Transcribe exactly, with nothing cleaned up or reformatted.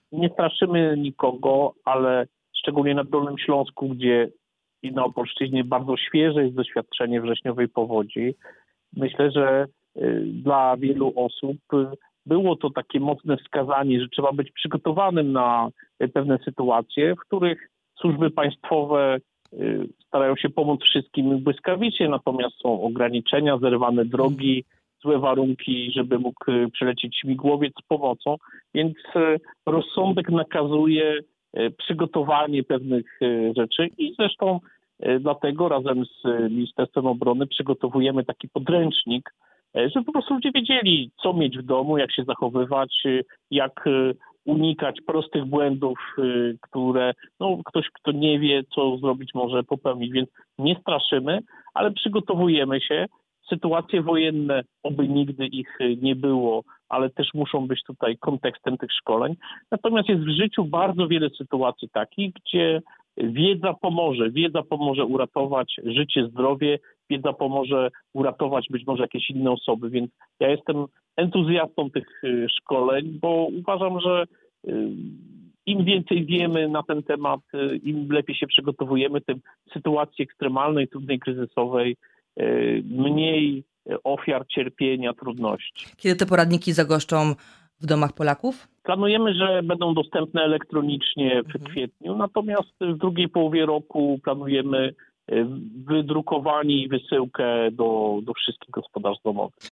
nie straszymy nikogo, ale szczególnie na Dolnym Śląsku, gdzie i na Opolszczyźnie bardzo świeże jest doświadczenie wrześniowej powodzi. Myślę, że y, dla wielu osób y, było to takie mocne wskazanie, że trzeba być przygotowanym na y, pewne sytuacje, w których służby państwowe y, starają się pomóc wszystkim błyskawicznie, natomiast są ograniczenia, zerwane drogi, złe warunki, żeby mógł y, przylecieć śmigłowiec z pomocą, więc y, rozsądek nakazuje y, przygotowanie pewnych y, rzeczy i zresztą dlatego razem z Ministerstwem Obrony przygotowujemy taki podręcznik, żeby po prostu ludzie wiedzieli, co mieć w domu, jak się zachowywać, jak unikać prostych błędów, które no, ktoś, kto nie wie, co zrobić, może popełnić. Więc nie straszymy, ale przygotowujemy się. Sytuacje wojenne, oby nigdy ich nie było, ale też muszą być tutaj kontekstem tych szkoleń. Natomiast jest w życiu bardzo wiele sytuacji takich, gdzie wiedza pomoże. Wiedza pomoże uratować życie, zdrowie. Wiedza pomoże uratować być może jakieś inne osoby. Więc ja jestem entuzjastą tych szkoleń, bo uważam, że im więcej wiemy na ten temat, im lepiej się przygotowujemy, tym sytuacji ekstremalnej, trudnej, kryzysowej, mniej ofiar, cierpienia, trudności. Kiedy te poradniki zagoszczą w domach Polaków? Planujemy, że będą dostępne elektronicznie w kwietniu, natomiast w drugiej połowie roku planujemy wydrukowanie i wysyłkę do, do wszystkich gospodarstw domowych.